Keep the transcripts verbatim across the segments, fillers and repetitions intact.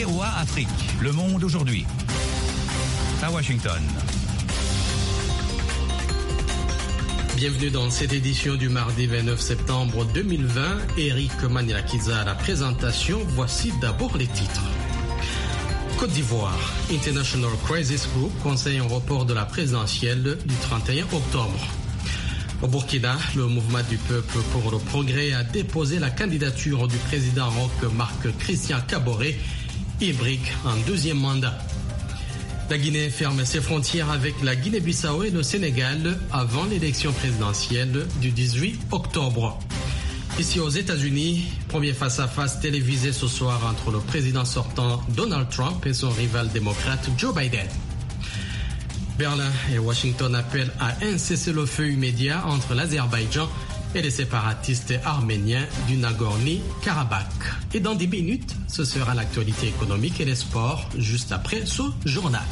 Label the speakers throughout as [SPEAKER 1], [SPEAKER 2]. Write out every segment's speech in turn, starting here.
[SPEAKER 1] V O A Afrique, Le Monde aujourd'hui. À Washington.
[SPEAKER 2] Bienvenue dans cette édition du mardi vingt-neuf septembre deux mille vingt. Eric Manilakiza à la présentation. Voici d'abord les titres. Côte d'Ivoire, International Crisis Group conseille un report de la présidentielle du trente et un octobre. Au Burkina, le mouvement du peuple pour le progrès a déposé la candidature du président Roch Marc Christian Kaboré, hybride en deuxième mandat. La Guinée ferme ses frontières avec la Guinée-Bissau et le Sénégal avant l'élection présidentielle du dix-huit octobre. Ici aux États-Unis, premier face-à-face télévisé ce soir entre le président sortant Donald Trump et son rival démocrate Joe Biden. Berlin et Washington appellent à un cessez-le-feu immédiat entre l'Azerbaïdjan et les séparatistes arméniens du Nagorno-Karabakh. Et dans dix minutes, ce sera l'actualité économique et les sports, juste après ce journal.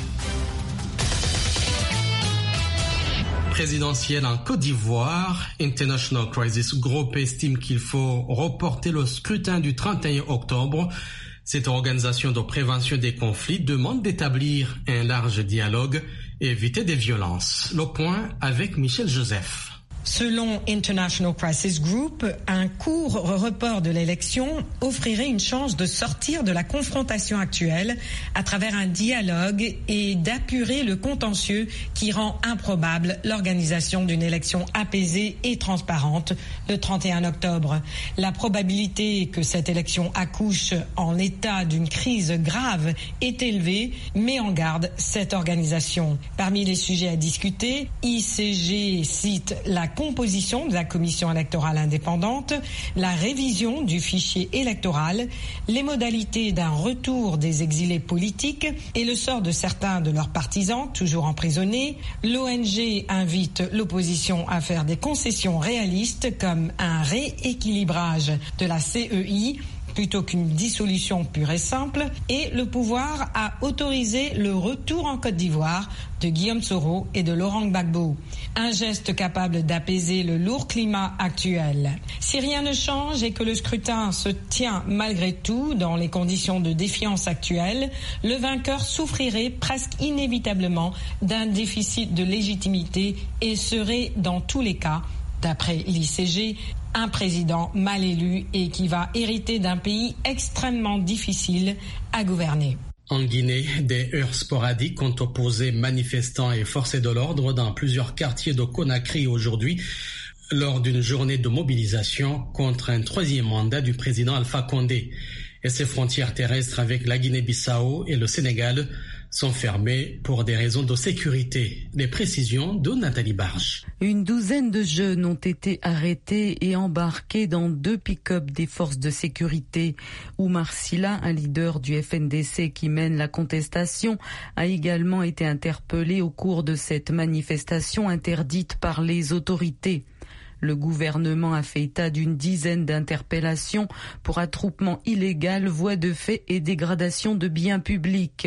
[SPEAKER 2] Présidentielle en Côte d'Ivoire, International Crisis Group estime qu'il faut reporter le scrutin du trente et un octobre. Cette organisation de prévention des conflits demande d'établir un large dialogue et éviter des violences. Le point avec Michel Joseph.
[SPEAKER 3] Selon International Crisis Group, un court report de l'élection offrirait une chance de sortir de la confrontation actuelle à travers un dialogue et d'apurer le contentieux qui rend improbable l'organisation d'une élection apaisée et transparente le trente et un octobre. La probabilité que cette élection accouche en état d'une crise grave est élevée, met en garde cette organisation. Parmi les sujets à discuter, I C G cite la composition de la commission électorale indépendante, la révision du fichier électoral, les modalités d'un retour des exilés politiques et le sort de certains de leurs partisans, toujours emprisonnés. L'O N G invite l'opposition à faire des concessions réalistes comme un rééquilibrage de la C E I plutôt qu'une dissolution pure et simple, et le pouvoir a autorisé le retour en Côte d'Ivoire de Guillaume Soro et de Laurent Gbagbo. Un geste capable d'apaiser le lourd climat actuel. Si rien ne change et que le scrutin se tient malgré tout dans les conditions de défiance actuelles, le vainqueur souffrirait presque inévitablement d'un déficit de légitimité et serait dans tous les cas, d'après l'I C G, un président mal élu et qui va hériter d'un pays extrêmement difficile à gouverner.
[SPEAKER 2] En Guinée, des heurts sporadiques ont opposé manifestants et forces de l'ordre dans plusieurs quartiers de Conakry aujourd'hui lors d'une journée de mobilisation contre un troisième mandat du président Alpha Condé. Et ses frontières terrestres avec la Guinée-Bissau et le Sénégal sont fermées pour des raisons de sécurité. Les précisions de Nathalie Barge.
[SPEAKER 4] Une douzaine de jeunes ont été arrêtés et embarqués dans deux pick-up des forces de sécurité. Oumar Silla, un leader du F N D C qui mène la contestation, a également été interpellé au cours de cette manifestation interdite par les autorités. Le gouvernement a fait état d'une dizaine d'interpellations pour attroupement illégal, voies de fait et dégradation de biens publics.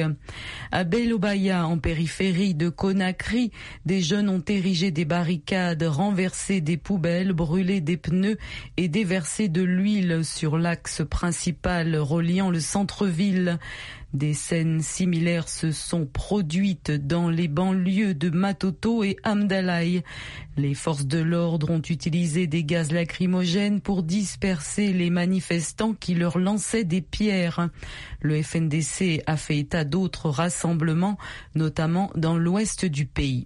[SPEAKER 4] À Belobaya, en périphérie de Conakry, des jeunes ont érigé des barricades, renversé des poubelles, brûlé des pneus et déversé de l'huile sur l'axe principal reliant le centre-ville. Des scènes similaires se sont produites dans les banlieues de Matoto et Amdalaï. Les forces de l'ordre ont utilisé des gaz lacrymogènes pour disperser les manifestants qui leur lançaient des pierres. Le F N D C a fait état d'autres rassemblements, notamment dans l'ouest du pays.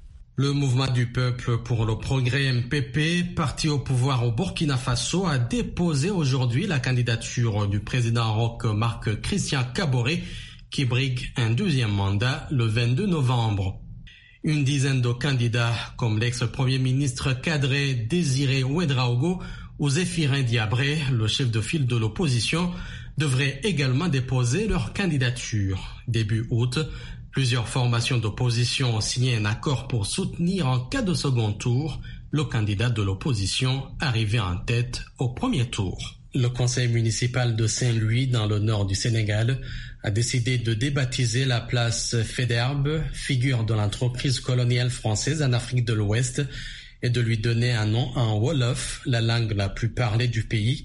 [SPEAKER 2] Le mouvement du peuple pour le progrès M P P, parti au pouvoir au Burkina Faso, a déposé aujourd'hui la candidature du président Roch Marc Christian Kaboré, qui brigue un deuxième mandat le vingt-deux novembre. Une dizaine de candidats, comme l'ex-premier ministre cadré Désiré Ouédraogo ou Zéphirin Diabré, le chef de file de l'opposition, devraient également déposer leur candidature. Début août, plusieurs formations d'opposition ont signé un accord pour soutenir en cas de second tour le candidat de l'opposition arrivé en tête au premier tour. Le conseil municipal de Saint-Louis, dans le nord du Sénégal, a décidé de débaptiser la place Faidherbe, figure de l'entreprise coloniale française en Afrique de l'Ouest, et de lui donner un nom en Wolof, la langue la plus parlée du pays.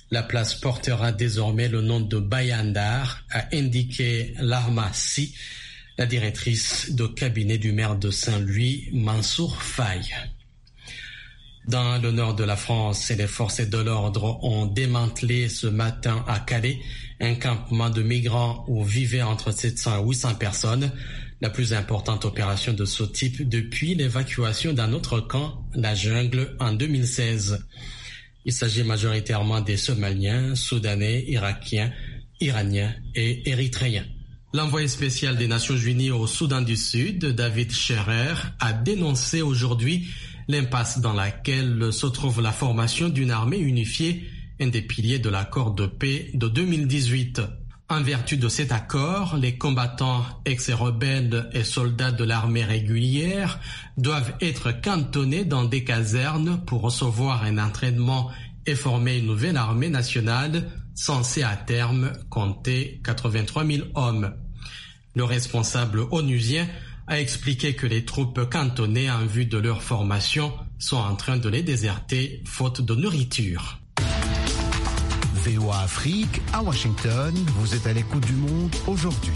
[SPEAKER 2] La place portera désormais le nom de Bayandar, a indiqué Larma Si, la directrice de cabinet du maire de Saint-Louis, Mansour Faye. Dans le nord de la France, les forces de l'ordre ont démantelé ce matin à Calais un campement de migrants où vivaient entre sept cents et huit cents personnes, la plus importante opération de ce type depuis l'évacuation d'un autre camp, la Jungle, en deux mille seize. Il s'agit majoritairement des Somaliens, Soudanais, Irakiens, Iraniens et Érythréens. L'envoyé spécial des Nations Unies au Soudan du Sud, David Scherer, a dénoncé aujourd'hui l'impasse dans laquelle se trouve la formation d'une armée unifiée, un des piliers de l'accord de paix de deux mille dix-huit. En vertu de cet accord, les combattants ex-rebelles et soldats de l'armée régulière doivent être cantonnés dans des casernes pour recevoir un entraînement et former une nouvelle armée nationale censée à terme compter quatre-vingt-trois mille hommes. Le responsable onusien a expliqué que les troupes cantonnées en vue de leur formation sont en train de les déserter faute de nourriture.
[SPEAKER 5] V O A Afrique, à Washington, vous êtes à l'écoute du monde aujourd'hui.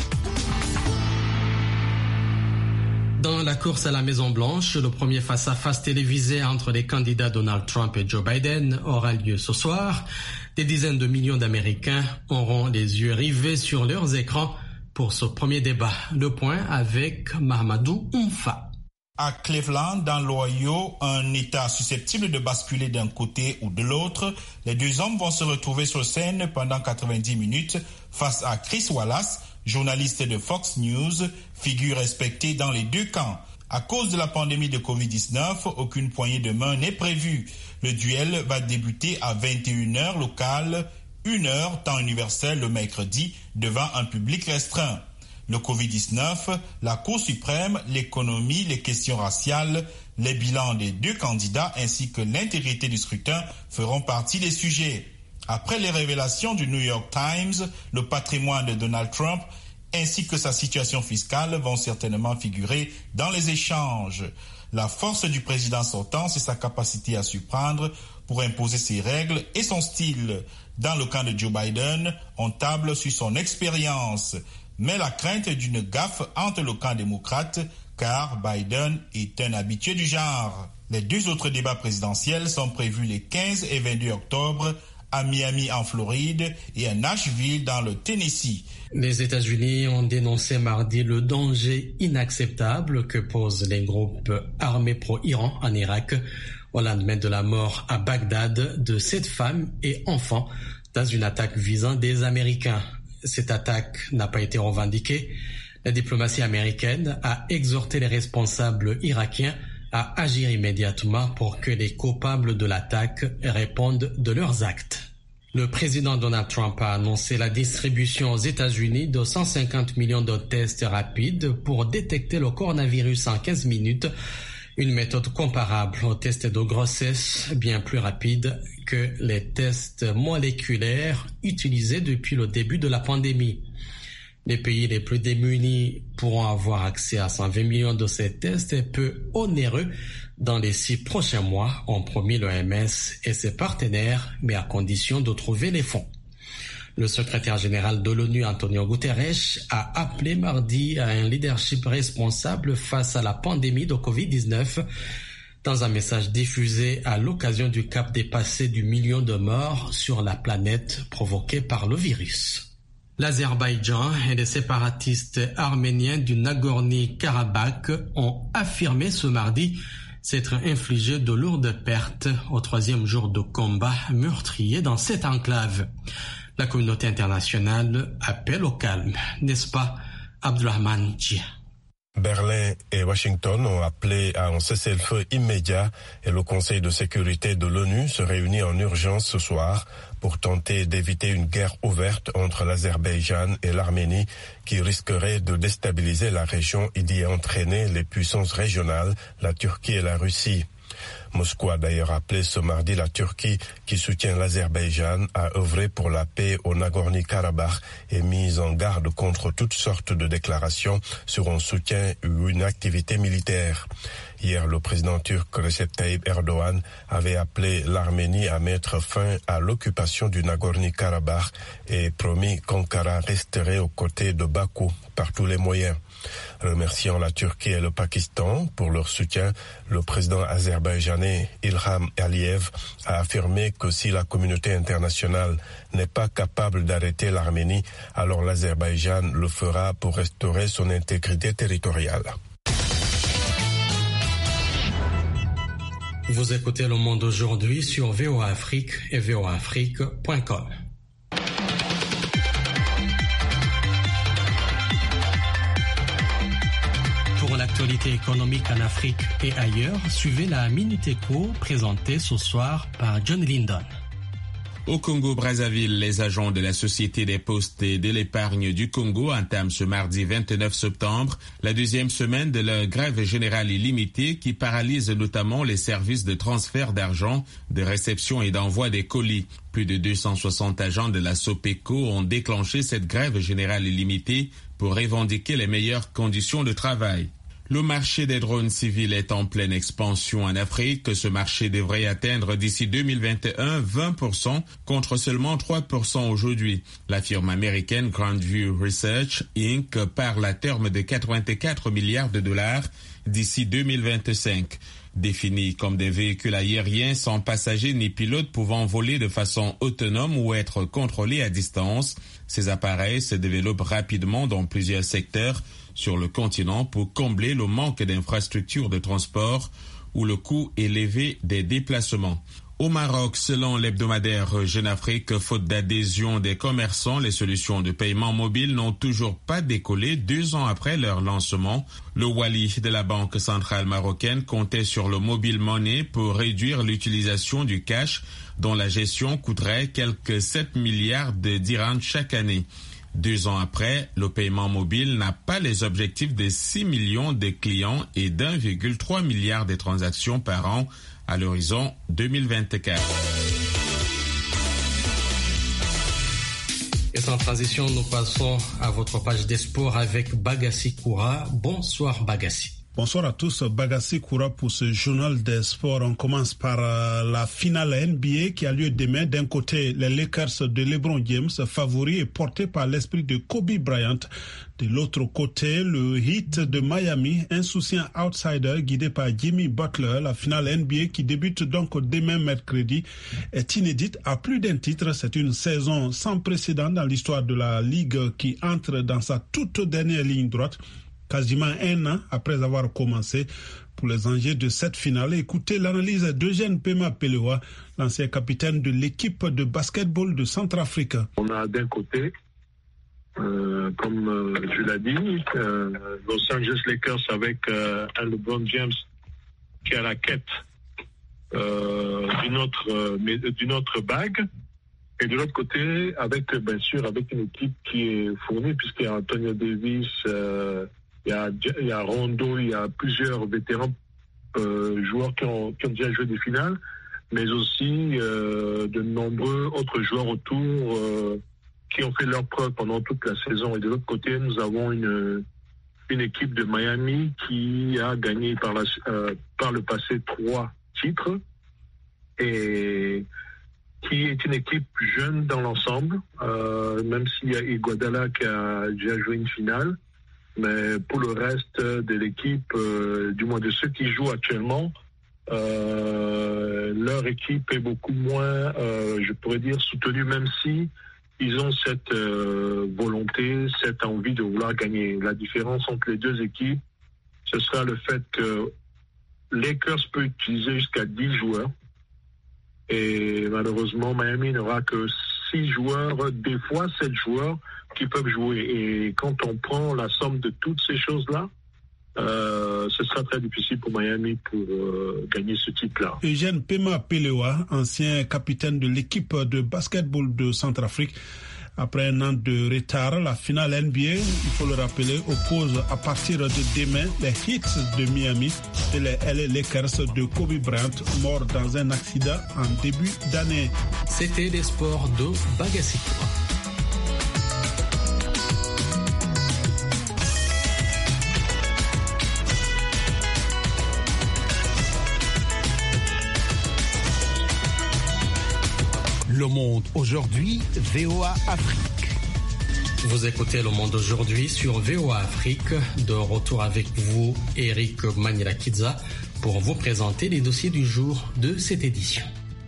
[SPEAKER 2] Dans la course à la Maison-Blanche, le premier face-à-face télévisé entre les candidats Donald Trump et Joe Biden aura lieu ce soir. Des dizaines de millions d'Américains auront les yeux rivés sur leurs écrans pour ce premier débat. Le point avec Mahamadou Oumfa.
[SPEAKER 6] À Cleveland, dans l'Ohio, un État susceptible de basculer d'un côté ou de l'autre, les deux hommes vont se retrouver sur scène pendant quatre-vingt-dix minutes face à Chris Wallace, journaliste de Fox News, figure respectée dans les deux camps. À cause de la pandémie de covid dix-neuf, aucune poignée de main n'est prévue. Le duel va débuter à vingt et une heures locale, une heure temps universel le mercredi, devant un public restreint. Le covid dix-neuf, la Cour suprême, l'économie, les questions raciales, les bilans des deux candidats ainsi que l'intégrité du scrutin feront partie des sujets. Après les révélations du New York Times, le patrimoine de Donald Trump ainsi que sa situation fiscale vont certainement figurer dans les échanges. La force du président sortant, c'est sa capacité à surprendre pour imposer ses règles et son style. Dans le camp de Joe Biden, on table sur son expérience. Mais la crainte d'une gaffe entre le camp démocrate, car Biden est un habitué du genre. Les deux autres débats présidentiels sont prévus les quinze et vingt-deux octobre à Miami en Floride et à Nashville dans le Tennessee.
[SPEAKER 2] Les États-Unis ont dénoncé mardi le danger inacceptable que posent les groupes armés pro-Iran en Irak au lendemain de la mort à Bagdad de sept femmes et enfants dans une attaque visant des Américains. Cette attaque n'a pas été revendiquée. La diplomatie américaine a exhorté les responsables irakiens à agir immédiatement pour que les coupables de l'attaque répondent de leurs actes. Le président Donald Trump a annoncé la distribution aux États-Unis de cent cinquante millions de tests rapides pour détecter le coronavirus en quinze minutes, une méthode comparable aux tests de grossesse, bien plus rapide que les tests moléculaires utilisés depuis le début de la pandémie. Les pays les plus démunis pourront avoir accès à cent vingt millions de ces tests peu onéreux dans les six prochains mois, ont promis l'O M S et ses partenaires, mais à condition de trouver les fonds. Le secrétaire général de l'ONU, Antonio Guterres, a appelé mardi à un leadership responsable face à la pandémie de covid dix-neuf dans un message diffusé à l'occasion du cap dépassé du million de morts sur la planète provoqué par le virus. L'Azerbaïdjan et les séparatistes arméniens du Nagorno-Karabakh ont affirmé ce mardi s'être infligé de lourdes pertes au troisième jour de combat meurtrier dans cette enclave. La communauté internationale appelle au calme, n'est-ce pas, Abdulrahman Djia?
[SPEAKER 7] Berlin et Washington ont appelé à un cessez-le-feu immédiat et le Conseil de sécurité de l'ONU se réunit en urgence ce soir pour tenter d'éviter une guerre ouverte entre l'Azerbaïdjan et l'Arménie qui risquerait de déstabiliser la région et d'y entraîner les puissances régionales, la Turquie et la Russie. Moscou a d'ailleurs appelé ce mardi la Turquie, qui soutient l'Azerbaïdjan, à œuvrer pour la paix au Nagorno-Karabakh et mise en garde contre toutes sortes de déclarations sur un soutien ou une activité militaire. Hier, le président turc Recep Tayyip Erdogan avait appelé l'Arménie à mettre fin à l'occupation du Nagorno-Karabakh et promis qu'Ankara resterait aux côtés de Bakou par tous les moyens. Remerciant la Turquie et le Pakistan pour leur soutien, le président azerbaïdjanais Ilham Aliyev a affirmé que si la communauté internationale n'est pas capable d'arrêter l'Arménie, alors l'Azerbaïdjan le fera pour restaurer son intégrité territoriale.
[SPEAKER 2] Vous écoutez Le Monde aujourd'hui sur V O A Afrique et V O A Afrique point com. Pour l'actualité économique en Afrique et ailleurs, suivez la Minute Éco présentée ce soir par John Lyndon.
[SPEAKER 8] Au Congo-Brazzaville, les agents de la Société des postes et de l'épargne du Congo entament ce mardi vingt-neuf septembre la deuxième semaine de leur grève générale illimitée qui paralyse notamment les services de transfert d'argent, de réception et d'envoi des colis. Plus de deux cent soixante agents de la SOPECO ont déclenché cette grève générale illimitée pour revendiquer les meilleures conditions de travail. Le marché des drones civils est en pleine expansion en Afrique. Ce marché devrait atteindre d'ici deux mille vingt et un vingt pour cent contre seulement trois pour cent aujourd'hui. La firme américaine Grandview Research Incorporated parle à terme de quatre-vingt-quatre milliards de dollars d'ici deux mille vingt-cinq. Définis comme des véhicules aériens sans passagers ni pilotes pouvant voler de façon autonome ou être contrôlés à distance, ces appareils se développent rapidement dans plusieurs secteurs sur le continent pour combler le manque d'infrastructures de transport ou le coût élevé des déplacements. Au Maroc, selon l'hebdomadaire Jeune Afrique, faute d'adhésion des commerçants, les solutions de paiement mobile n'ont toujours pas décollé deux ans après leur lancement. Le Wali de la Banque centrale marocaine comptait sur le mobile money pour réduire l'utilisation du cash, dont la gestion coûterait quelques sept milliards de dirhams chaque année. Deux ans après, le paiement mobile n'a pas les objectifs de six millions de clients et d'un virgule trois milliard de transactions par an à l'horizon deux mille vingt-quatre.
[SPEAKER 2] Et sans transition, nous passons à votre page des sports avec Bagassi Koura. Bonsoir Bagassi.
[SPEAKER 9] Bonsoir à tous, Bagassi Koura pour ce journal des sports. On commence par euh, la finale N B A qui a lieu demain. D'un côté, les Lakers de LeBron James, favoris et portés par l'esprit de Kobe Bryant. De l'autre côté, le Heat de Miami, insouciant outsider guidé par Jimmy Butler. La finale N B A qui débute donc demain mercredi est inédite à plus d'un titre. C'est une saison sans précédent dans l'histoire de la Ligue qui entre dans sa toute dernière ligne droite. Quasiment un an après avoir commencé. Pour les enjeux de cette finale, écoutez l'analyse d'Eugène Pema Pelewa, l'ancien capitaine de l'équipe de basketball de Centrafrique.
[SPEAKER 10] On a d'un côté, euh, comme euh, tu l'as dit, euh, Los Angeles Lakers avec euh, un LeBron James qui est à la quête euh, d'une autre, euh, d'une autre bague. Et de l'autre côté, avec bien sûr avec une équipe qui est fournie puisqu'il y a Antonio Davis, euh, il y a, il y a Rondo, il y a plusieurs vétérans euh, joueurs qui ont, qui ont déjà joué des finales, mais aussi euh, de nombreux autres joueurs autour euh, qui ont fait leur preuve pendant toute la saison. Et de l'autre côté, nous avons une, une équipe de Miami qui a gagné par, la, euh, par le passé trois titres et qui est une équipe jeune dans l'ensemble, euh, même s'il y a Iguodala qui a déjà joué une finale. Mais pour le reste de l'équipe, euh, du moins de ceux qui jouent actuellement, euh, leur équipe est beaucoup moins, euh, je pourrais dire, soutenue, même si ils ont cette euh, volonté, cette envie de vouloir gagner. La différence entre les deux équipes, ce sera le fait que Lakers peut utiliser jusqu'à dix joueurs. Et malheureusement, Miami n'aura que six joueurs, des fois sept joueurs qui peuvent jouer. Et quand on prend la somme de toutes ces choses-là, euh, ce sera très difficile pour Miami pour euh, gagner ce titre-là.
[SPEAKER 9] Eugène Pema Pelewa, ancien capitaine de l'équipe de basketball de Centrafrique. Après un an de retard, la finale N B A, il faut le rappeler, oppose à partir de demain les Heat de Miami et les L A Lakers de Kobe Bryant, mort dans un accident en début d'année.
[SPEAKER 2] C'était les sports de Bagassi.
[SPEAKER 5] Le Monde aujourd'hui, V O A Afrique.
[SPEAKER 2] Vous écoutez Le Monde aujourd'hui sur V O A Afrique. De retour avec vous, Eric Manilakiza, pour vous présenter les dossiers du jour de cette édition.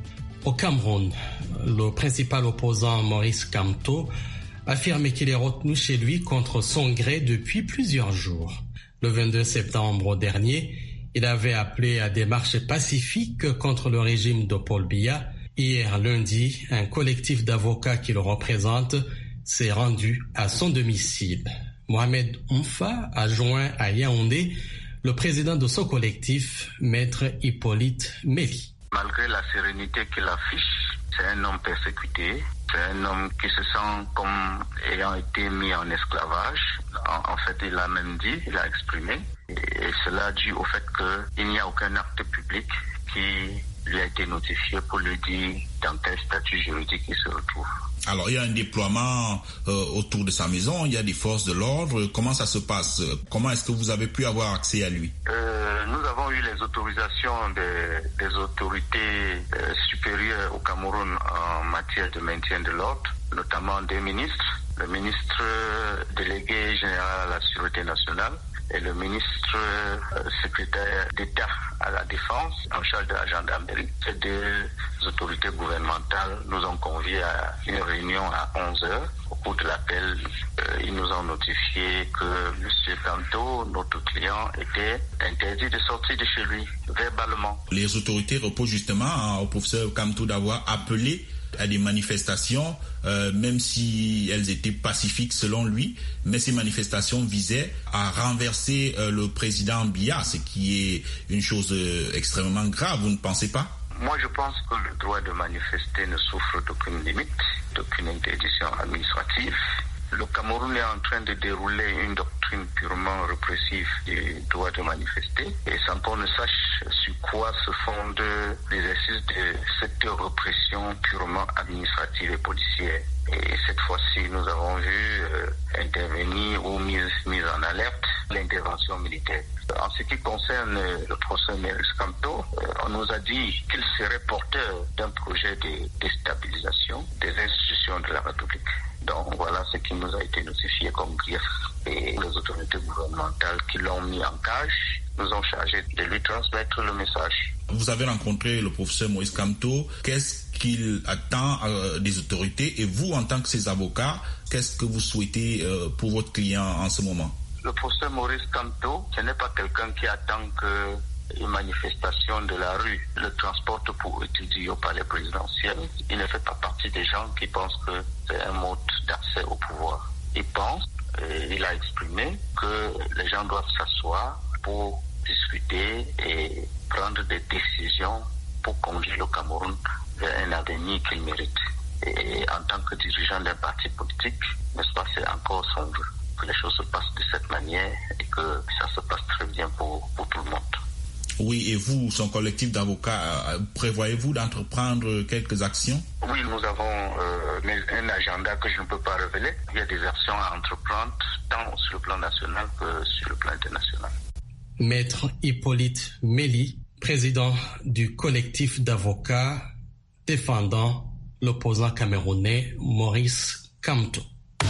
[SPEAKER 2] Au Cameroun, le principal opposant Maurice Kamto affirme qu'il est retenu chez lui contre son gré depuis plusieurs jours. Le vingt-deux septembre dernier, il avait appelé à des marches pacifiques contre le régime de Paul Biya. Hier lundi, un collectif d'avocats qui le représente s'est rendu à son domicile. Mohamed Oumfa a joint à Yaoundé le président de ce collectif, Maître Hippolyte Méli.
[SPEAKER 11] Malgré la sérénité qu'il affiche, c'est un homme persécuté, c'est un homme qui se sent comme ayant été mis en esclavage. En, en fait, il a même dit, il a exprimé, et, et cela dû au fait qu'il n'y a aucun acte public qui lui a été notifié pour lui dire dans quel statut juridique il se retrouve.
[SPEAKER 6] Alors, il y a un déploiement euh, autour de sa maison, il y a des forces de l'ordre. Comment ça se passe? Comment est-ce que vous avez pu avoir accès à lui?
[SPEAKER 11] euh, Nous avons eu les autorisations des, des autorités euh, supérieures au Cameroun en matière de maintien de l'ordre, notamment des ministres, le ministre délégué général à la Sûreté nationale et le ministre euh, secrétaire d'État à la Défense en charge de la gendarmerie. Ces deux autorités gouvernementales nous ont conviés à une réunion à onze heures, au cours de laquelle euh, ils nous ont notifié que M. Kamto, notre client, était interdit de sortir de chez lui, verbalement.
[SPEAKER 6] Les autorités reposent justement au professeur Kamto d'avoir appelé à des manifestations, euh, même si elles étaient pacifiques selon lui, mais ces manifestations visaient à renverser euh, le président Biya, ce qui est une chose euh, extrêmement grave, vous ne pensez pas?
[SPEAKER 11] Moi, je pense que le droit de manifester ne souffre d'aucune limite, d'aucune interdiction administrative. Le Cameroun est en train de dérouler une doctrine purement répressive du droit de manifester, et sans qu'on ne sache sur quoi se fonde l'exercice de cette répression purement administrative et policière. Et cette fois-ci, nous avons vu euh, intervenir ou mise, mise en alerte l'intervention militaire. En ce qui concerne euh, le procès Maurice Kamto, euh, on nous a dit qu'il serait porteur d'un projet de déstabilisation des institutions de la République. Donc voilà ce qui nous a été notifié comme grief. Et les autorités gouvernementales qui l'ont mis en cage nous ont chargé de lui transmettre le message.
[SPEAKER 6] Vous avez rencontré le professeur Maurice Kamto. Qu'est-ce qu'il attend euh, des autorités? Et vous, en tant que ses avocats, qu'est-ce que vous souhaitez euh, pour votre client en ce moment?
[SPEAKER 11] Le professeur Maurice Kamto, ce n'est pas quelqu'un qui attend que une manifestation de la rue le transporte pour étudier au palais présidentiel. Il ne fait pas partie des gens qui pensent que c'est un mode d'accès au pouvoir. Il pense, et il a exprimé, que les gens doivent s'asseoir pour discuter et prendre des décisions pour conduire le Cameroun vers un avenir qu'il mérite. Et en tant que dirigeant d'un parti politique, n'est-ce pas, c'est encore son vœu que les choses se passent de cette manière et que ça se passe très bien pour, pour tout le monde.
[SPEAKER 6] Oui, et vous, son collectif d'avocats, prévoyez-vous d'entreprendre quelques actions?
[SPEAKER 11] Oui, nous avons euh, un agenda que je ne peux pas révéler. Il y a des actions à entreprendre tant sur le plan national que sur le plan international.
[SPEAKER 2] Maître Hippolyte Méli, président du collectif d'avocats défendant l'opposant camerounais Maurice Kamto.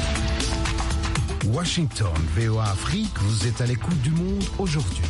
[SPEAKER 5] Washington, V O A Afrique, vous êtes à l'écoute du monde aujourd'hui.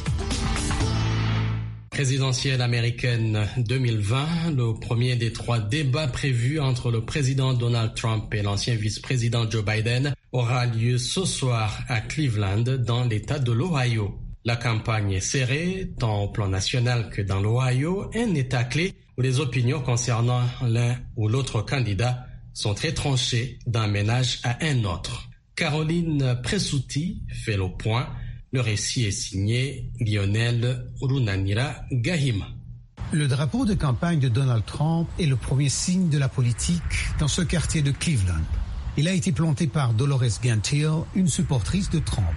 [SPEAKER 2] Présidentielle américaine deux mille vingt, le premier des trois débats prévus entre le président Donald Trump et l'ancien vice-président Joe Biden aura lieu ce soir à Cleveland, dans l'État de l'Ohio. La campagne est serrée, tant au plan national que dans l'Ohio, un État clé où les opinions concernant l'un ou l'autre candidat sont très tranchées d'un ménage à un autre. Caroline Presutti fait le point. Le récit est signé Lionel Runanira Gahima.
[SPEAKER 12] Le drapeau de campagne de Donald Trump est le premier signe de la politique dans ce quartier de Cleveland. Il a été planté par Dolores Gantill, une supportrice de Trump.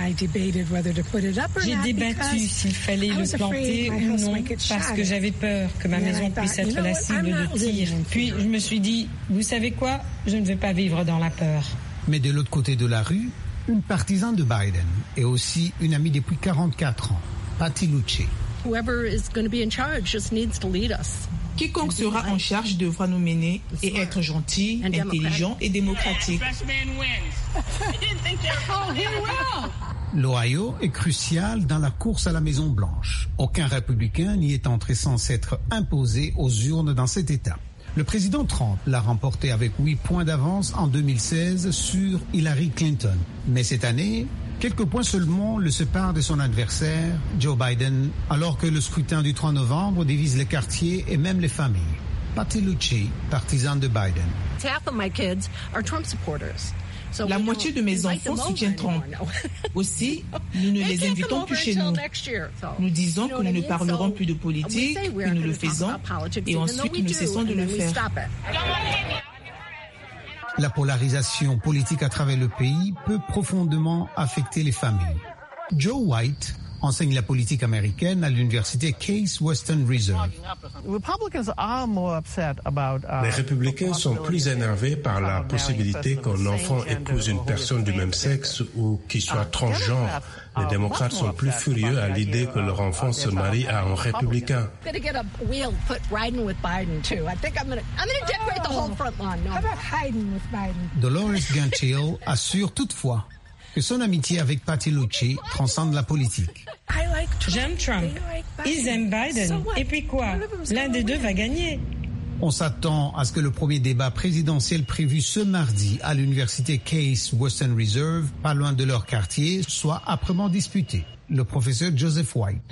[SPEAKER 3] J'ai débattu s'il fallait le planter ou non parce que j'avais peur que ma maison puisse être la cible de tir. Puis je me suis dit, vous savez quoi, je ne veux pas vivre dans la peur.
[SPEAKER 12] Mais de l'autre côté de la rue, une partisane de Biden et aussi une amie depuis quarante-quatre ans, Patty Lucci.
[SPEAKER 13] Quiconque sera en charge devra nous mener et être gentil, intelligent et démocratique.
[SPEAKER 12] L'Ohio est crucial dans la course à la Maison-Blanche. Aucun républicain n'y est entré sans s'être imposé aux urnes dans cet État. Le président Trump l'a remporté avec huit points d'avance en deux mille seize sur Hillary Clinton. Mais cette année, quelques points seulement le séparent de son adversaire, Joe Biden, alors que le scrutin du trois novembre divise les quartiers et même les familles. Patty Lucci, partisane de Biden.
[SPEAKER 13] La moitié de mes enfants soutiennent Trump. Aussi, nous ne les invitons plus chez nous. Nous disons que nous ne parlerons plus de politique, que nous le faisons, et ensuite nous ne cessons de le faire.
[SPEAKER 12] La polarisation politique à travers le pays peut profondément affecter les familles. Joe White enseigne la politique américaine à l'université Case Western Reserve.
[SPEAKER 7] Les républicains sont plus énervés par la possibilité qu'un enfant épouse une personne du même sexe ou qui soit transgenre. Les démocrates sont plus furieux à l'idée que leur enfant se marie à un républicain.
[SPEAKER 12] Dolores Ganthill assure toutefois que son amitié avec Patty Lucci transcende la politique.
[SPEAKER 3] J'aime Trump, ils aiment Biden, et puis quoi? L'un des deux va gagner.
[SPEAKER 12] On s'attend à ce que le premier débat présidentiel prévu ce mardi à l'université Case Western Reserve, pas loin de leur quartier, soit âprement disputé. Le professeur Joseph White.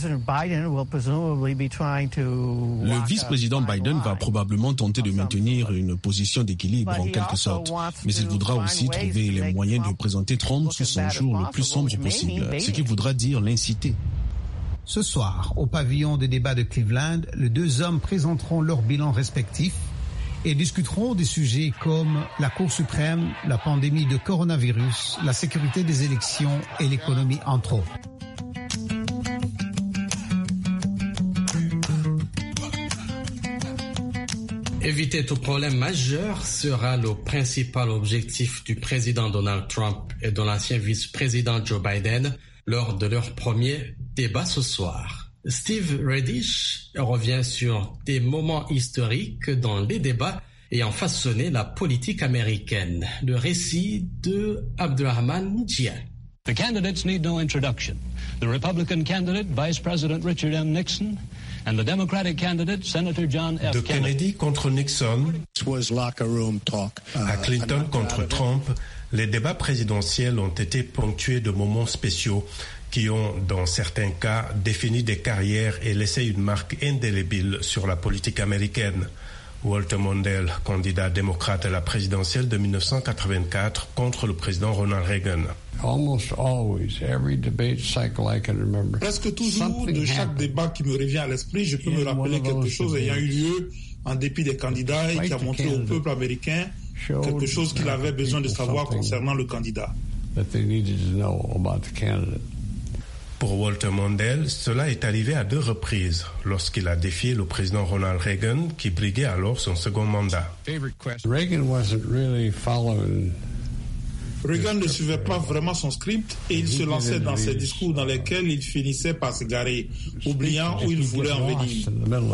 [SPEAKER 14] Le vice-président Biden va probablement tenter de maintenir une position d'équilibre en quelque sorte, mais il voudra aussi trouver les moyens de présenter Trump sous son jour le plus sombre possible, ce qui voudra dire l'inciter.
[SPEAKER 12] Ce soir, au pavillon de débat de Cleveland, les deux hommes présenteront leurs bilans respectifs et discuteront des sujets comme la Cour suprême, la pandémie de coronavirus, la sécurité des élections et l'économie, entre autres.
[SPEAKER 2] Éviter tout problème majeur sera le principal objectif du président Donald Trump et de l'ancien vice-président Joe Biden lors de leur premier débat ce soir. Steve Redish revient sur des moments historiques dans les débats ayant façonné la politique américaine. Le récit de Abdurrahman Jia.
[SPEAKER 15] The candidates need no introduction. The Republican candidate, Vice President Richard M. Nixon, and the Democratic candidate, Senator John F.
[SPEAKER 7] De
[SPEAKER 15] Kennedy.
[SPEAKER 7] Kennedy contre Nixon à Clinton contre Trump, les débats présidentiels ont été ponctués de moments spéciaux qui ont, dans certains cas, défini des carrières et laissé une marque indélébile sur la politique américaine. Walter Mondale, candidat démocrate à la présidentielle de mille neuf cent quatre-vingt-quatre contre le président Ronald Reagan.
[SPEAKER 16] Presque toujours, de chaque débat qui me revient à l'esprit, je peux me rappeler quelque chose ayant eu lieu en dépit des candidats et qui a montré au peuple américain quelque chose qu'il avait besoin de savoir concernant le candidat.
[SPEAKER 7] Pour Walter Mondale, cela est arrivé à deux reprises, lorsqu'il a défié le président Ronald Reagan, qui briguait alors son second mandat.
[SPEAKER 16] Reagan ne suivait pas vraiment son script et il se lançait dans ses discours dans lesquels il finissait par s'égarer, oubliant où il voulait en venir.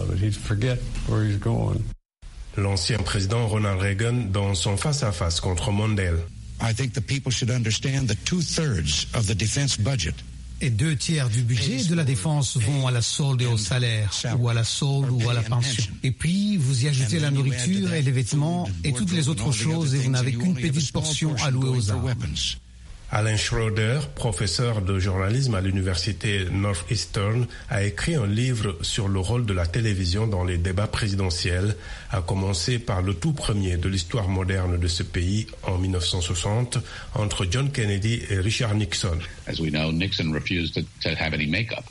[SPEAKER 7] L'ancien président Ronald Reagan dans son face-à-face contre Mondale.
[SPEAKER 17] I think the people should understand that two-thirds of the defense budget
[SPEAKER 12] Et deux tiers du budget de la défense vont à la solde et au salaire, ou à la solde ou à la pension. Et puis, vous y ajoutez la nourriture et les vêtements et toutes les autres choses et vous n'avez qu'une petite portion allouée aux armes.
[SPEAKER 7] Alan Schroeder, professeur de journalisme à l'université Northeastern, a écrit un livre sur le rôle de la télévision dans les débats présidentiels, à commencer par le tout premier de l'histoire moderne de ce pays en mille neuf cent soixante, entre John Kennedy et Richard Nixon.
[SPEAKER 18] As we know, Nixon refused to, to have any makeup.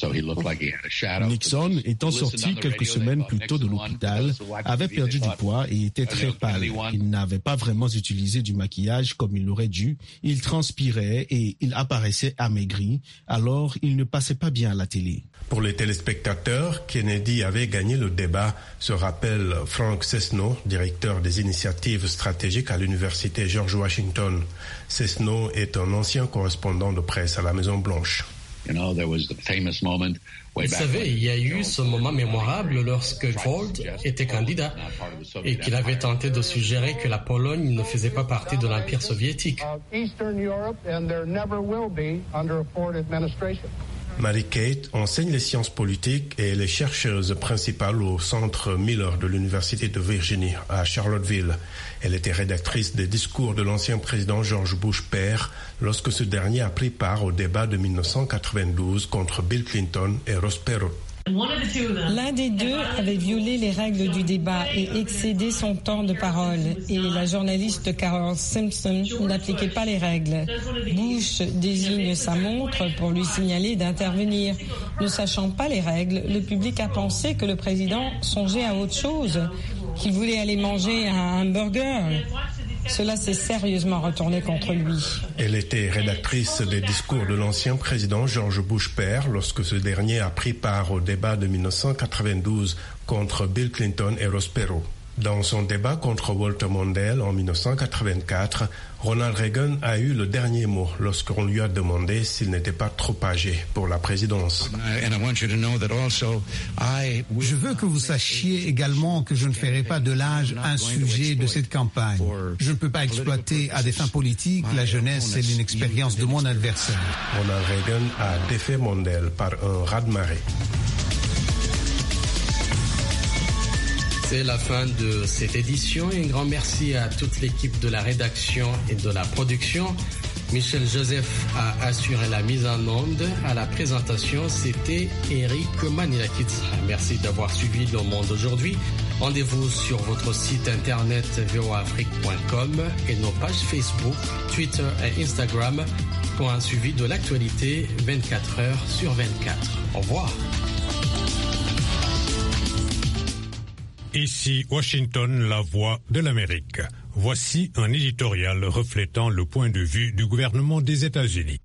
[SPEAKER 14] Nixon, étant sorti quelques semaines plus tôt de l'hôpital, avait perdu du poids et était très pâle. Il n'avait pas vraiment utilisé du maquillage comme il l'aurait dû. Il transpirait et il apparaissait amaigri, alors il ne passait pas bien à la télé.
[SPEAKER 7] Pour les téléspectateurs, Kennedy avait gagné le débat, se rappelle Frank Sesno, directeur des initiatives stratégiques à l'université George Washington. Sesno est un ancien correspondant de presse à la Maison-Blanche.
[SPEAKER 2] Vous savez, il y a eu ce moment mémorable lorsque Ford était candidat et qu'il avait tenté de suggérer que la Pologne ne faisait pas partie de l'Empire soviétique.
[SPEAKER 7] Mary-Kate enseigne les sciences politiques et elle est chercheuse principale au Centre Miller de l'Université de Virginie à Charlottesville. Elle était rédactrice des discours de l'ancien président George Bush père lorsque ce dernier a pris part au débat de mille neuf cent quatre-vingt-douze contre Bill Clinton et Ross Perot.
[SPEAKER 3] L'un des deux avait violé les règles du débat et excédé son temps de parole. Et la journaliste Carol Simpson n'appliquait pas les règles. Bush désigne sa montre pour lui signaler d'intervenir. Ne sachant pas les règles, le public a pensé que le président songeait à autre chose, qu'il voulait aller manger un hamburger. Cela s'est sérieusement retourné contre lui.
[SPEAKER 7] Elle était rédactrice des discours de l'ancien président George Bush père lorsque ce dernier a pris part au débat de mille neuf cent quatre-vingt-douze contre Bill Clinton et Ross Perot. Dans son débat contre Walter Mondale en mille neuf cent quatre-vingt-quatre, Ronald Reagan a eu le dernier mot lorsqu'on lui a demandé s'il n'était pas trop âgé pour la présidence.
[SPEAKER 12] Je veux que vous sachiez également que je ne ferai pas de l'âge un sujet de cette campagne. Je ne peux pas exploiter à des fins politiques la jeunesse et l'inexpérience de mon adversaire.
[SPEAKER 7] Ronald Reagan a défait Mondale par un raz-de-marée.
[SPEAKER 2] C'est la fin de cette édition. Un grand merci à toute l'équipe de la rédaction et de la production. Michel Joseph a assuré la mise en onde. À la présentation, c'était Eric Maniakidze. Merci d'avoir suivi Le Monde aujourd'hui. Rendez-vous sur votre site internet v o a afrique point com et nos pages Facebook, Twitter et Instagram pour un suivi de l'actualité vingt-quatre heures sur vingt-quatre. Au revoir.
[SPEAKER 19] Ici Washington, la voix de l'Amérique. Voici un éditorial reflétant le point de vue du gouvernement des États-Unis.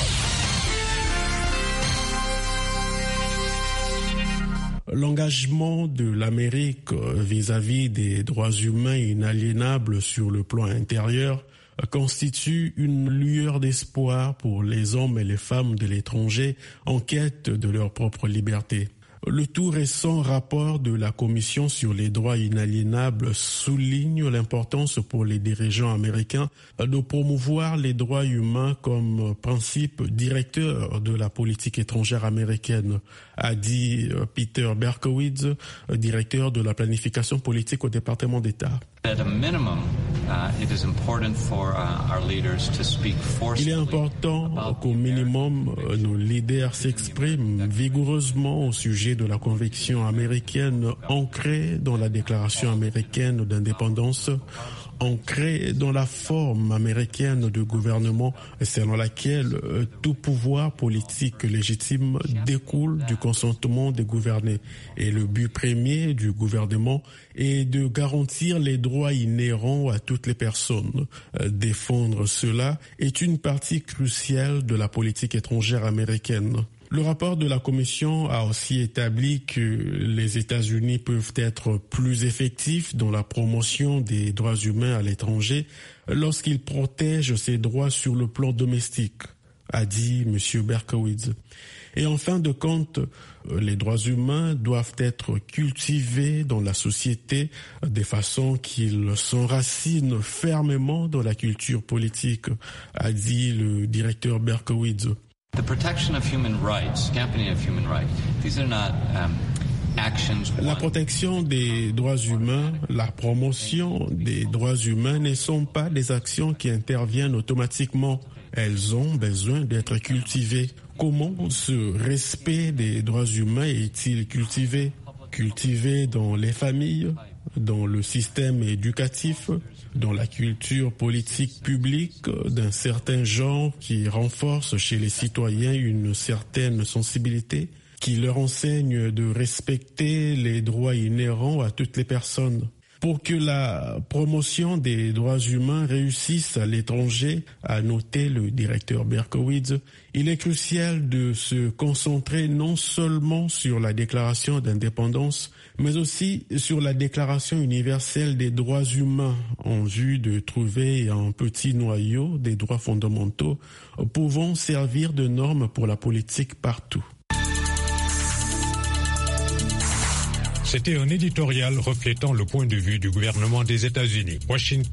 [SPEAKER 14] L'engagement de l'Amérique vis-à-vis des droits humains inaliénables sur le plan intérieur constitue une lueur d'espoir pour les hommes et les femmes de l'étranger en quête de leur propre liberté. Le tout récent rapport de la Commission sur les droits inaliénables souligne l'importance pour les dirigeants américains de promouvoir les droits humains comme principe directeur de la politique étrangère américaine, a dit Peter Berkowitz, directeur de la planification politique au département d'État. Il est important qu'au minimum nos leaders s'expriment vigoureusement au sujet de la conviction américaine ancrée dans la Déclaration américaine d'indépendance, ancrée dans la forme américaine de gouvernement selon laquelle tout pouvoir politique légitime découle du consentement des gouvernés. Et le but premier du gouvernement est de garantir les droits inhérents à toutes les personnes. Défendre cela est une partie cruciale de la politique étrangère américaine. Le rapport de la Commission a aussi établi que les États-Unis peuvent être plus effectifs dans la promotion des droits humains à l'étranger lorsqu'ils protègent ces droits sur le plan domestique, a dit M. Berkowitz. Et en fin de compte, les droits humains doivent être cultivés dans la société de façon qu'ils s'enracinent fermement dans la culture politique, a dit le directeur Berkowitz.
[SPEAKER 20] The protection of human rights, championing of human rights, these are not um, actions.
[SPEAKER 14] La protection des droits humains, la promotion des droits humains ne sont pas des actions qui interviennent automatiquement. Elles ont besoin d'être cultivées. Comment ce respect des droits humains est-il cultivé? Cultivé dans les familles, dans le système éducatif, dans la culture politique publique d'un certain genre qui renforce chez les citoyens une certaine sensibilité, qui leur enseigne de respecter les droits inhérents à toutes les personnes. Pour que la promotion des droits humains réussisse à l'étranger, a noté le directeur Berkowitz, il est crucial de se concentrer non seulement sur la déclaration d'indépendance, mais aussi sur la déclaration universelle des droits humains en vue de trouver un petit noyau des droits fondamentaux pouvant servir de norme pour la politique partout.
[SPEAKER 19] C'était un éditorial reflétant le point de vue du gouvernement des États-Unis. Washington.